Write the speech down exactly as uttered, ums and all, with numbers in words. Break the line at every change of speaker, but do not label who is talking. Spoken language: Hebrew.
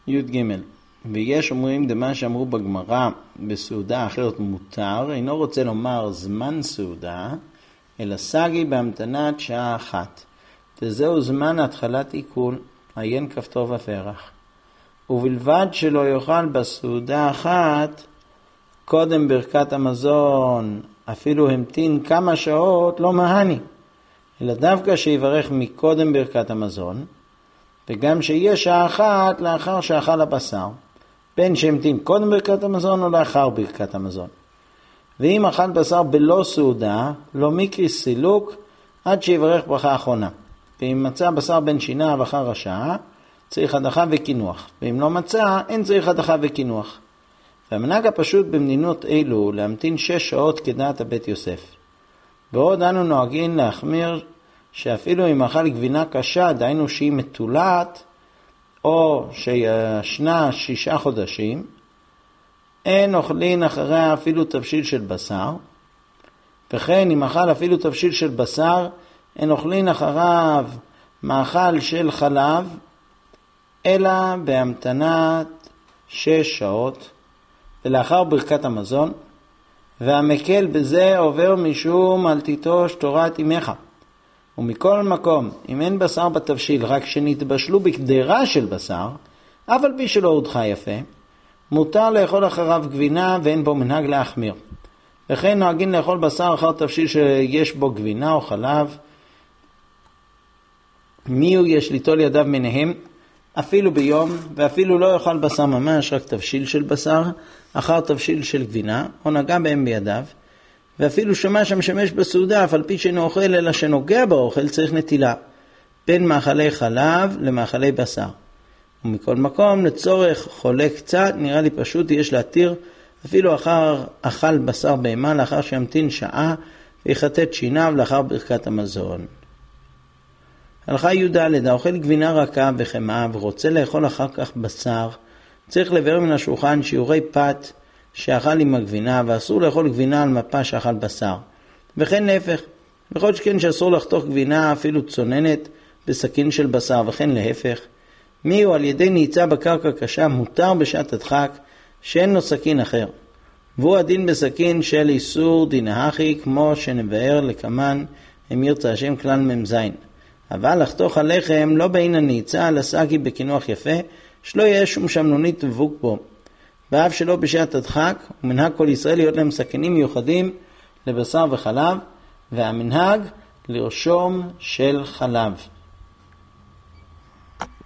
י' ג' ויש אומרים דמה שאמרו בגמרא בסעודה אחרת מותר, אינו רוצה לומר זמן סעודה, אלא סגי בהמתנת שעה אחת. וזהו זמן התחלת עיכול, עיין כפתור ופרח. ובלבד שלא יאכל בסעודה אחת קודם ברכת המזון, אפילו המתין כמה שעות, לא מהני, אלא דווקא שיברך מקודם ברכת המזון, וגם שיהיה שעה אחת לאחר שאכל הבשר, בין שהמתין קודם ברכת המזון או לאחר ברכת המזון. ואם אכל בשר בלא סעודה, לא מקרי סילוק עד שיברך ברכה אחרונה. ואם מצא בשר בין שיניו אחר השעה, צריך הדחה וכינוח. ואם לא מצא, אין צריך הדחה וכינוח. והמנהג הפשוט במדינות אלו להמתין שש שעות כדעת הבית יוסף. בעוד אנו נוהגים להחמיר שאפילו אם אכל גבינה קשה, דהיינו שהיא מתולעת, או שישנה שישה חודשים, אין אוכלין אחריה אפילו תבשיל של בשר, וכן אם אכל אפילו תבשיל של בשר, אין אוכלין אחריו מאכל של חלב, אלא בהמתנת שש שעות, ולאחר ברכת המזון, והמקל בזה עובר משום אל תיטוש תורת אמך. ומכל מקום, אם אין בשר בתבשיל, רק שנתבשלו בקדרה של בשר, אף על פי שלא הודחה יפה, מותר לאכול אחריו גבינה ואין בו מנהג להחמיר. וכן נוהגים לאכול בשר אחר תבשיל שיש בו גבינה או חלב. מי הוא יש ליטול ידיו מניהם, אפילו ביום, ואפילו לא יאכל בשר ממש, רק תבשיל של בשר, אחר תבשיל של גבינה, או נגע בהם בידיו, ואפילו שמע שמשמש בסעודה, אף על פי שאינו אוכל, אלא שנוגע באוכל, צריך נטילה, בין מאכלי חלב למאכלי בשר. ומכל מקום, לצורך חולה קצת, נראה לי פשוט יש להתיר, אפילו אחר אכל בשר בהמה, לאחר שימתין שעה, ויחטט שיניו לאחר ברכת המזון. הלכה י"ד, האוכל גבינה רכה בחמאה ורוצה לאכול אחר כך בשר, צריך לברר מן השולחן שיעורי פת שאכל עם הגבינה, ואסור לאכול גבינה על מפה שאכל בשר. וכן להפך, בכל שכן שאסור לחתוך גבינה אפילו צוננת בסכין של בשר, וכן להפך. מי הוא על ידי ניצה בקרקע קשה מותר בשעת הדחק שאין לו סכין אחר. והוא הדין בסכין של איסור דינהכי, כמו שנבאר לקמן אם ירצה השם כלל ממזין. אבל לחתוך הלחם לא בין הניצה על הסגי בכינוח יפה, שלא יהיה שום שמנונית ובוק בו. ואף שלא בשעת הדחק, ומנהג כל ישראל להיות להם סכינים מיוחדים לבשר וחלב, והמנהג לרשום של חלב.